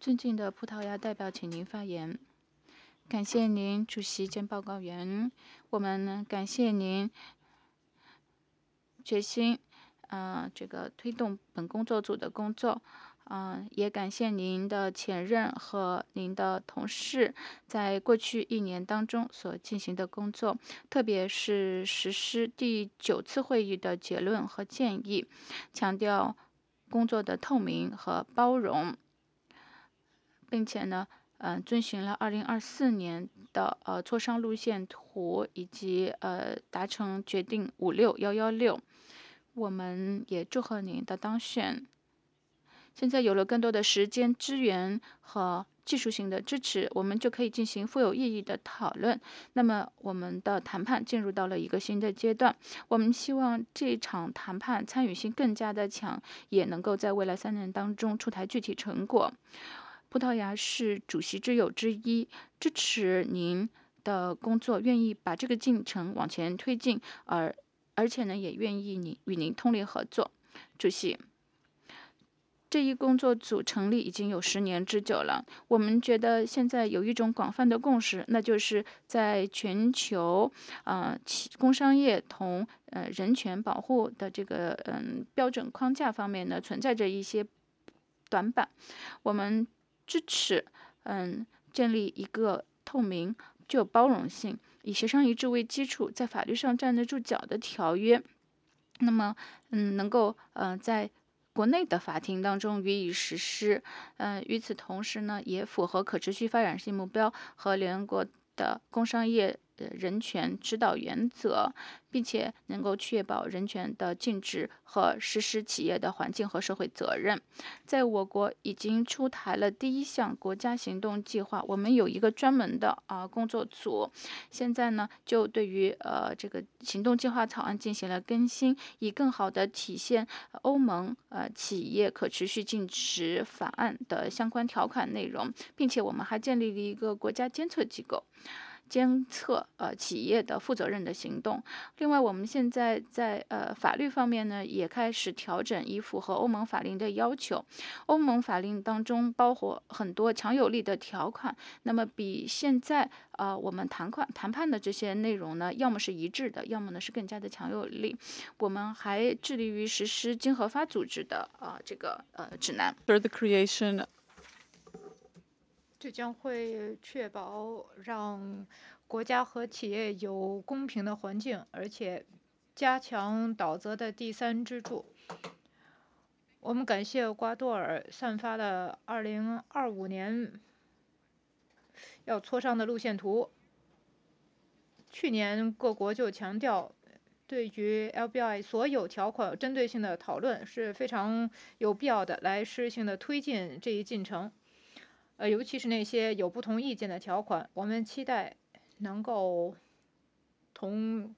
尊敬的葡萄牙代表，请您发言。感谢您，主席兼报告员。我们感谢您决心，推动本工作组的工作。也感谢您的前任和您的同事在过去1年当中所进行的工作，特别是实施第9次会议的结论和建议，强调工作的透明和包容，并且呢，遵循了2024年的磋商路线图，以及达成决定56116。我们也祝贺您的当选。现在有了更多的时间、资源和技术性的支持，我们就可以进行富有意义的讨论。那么，我们的谈判进入到了一个新的阶段。我们希望这场谈判参与性更加的强，也能够在未来3年当中出台具体成果。葡萄牙是主席之友之一，支持您的工作，愿意把这个进程往前推进，而且呢，也愿意与您通力合作。主席，这一工作组成立已经有10年之久了。我们觉得现在有一种广泛的共识，那就是在全球工商业同人权保护的这个标准框架方面呢，存在着一些短板。我们支持建立一个透明、具有包容性、以协商一致为基础，在法律上站得住脚的条约。那么，能够在国内的法庭当中予以实施。与此同时呢，也符合可持续发展性目标和联合国的工商业人权指导原则，并且能够确保人权的尽职和实施企业的环境和社会责任。在我国已经出台了第1项国家行动计划，我们有一个专门的工作组，现在呢就对于这个行动计划草案进行了更新，以更好地体现欧盟企业可持续尽职法案的相关条款内容，并且我们还建立了一个国家监测机构，监测企业的负责任的行动。另外，我们现在在法律方面呢，也开始调整，以符合欧盟法令的要求。欧盟法令当中包括很多强有力的条款，那么比现在我们谈判的这些内容呢，要么是一致的，要么呢是更加的强有力。我们还致力于实施经合法组织的这个指南。 这将会确保让国家和企业有公平的环境，而且加强岛泽的第3支柱。我们感谢厄瓜多尔散发了2025年要磋商的路线图。去年各国就强调，对于 LBI 所有条款针对性的讨论是非常有必要的，来实质性的推进这一进程。尤其是那些有不同意见的条款，我们期待能够同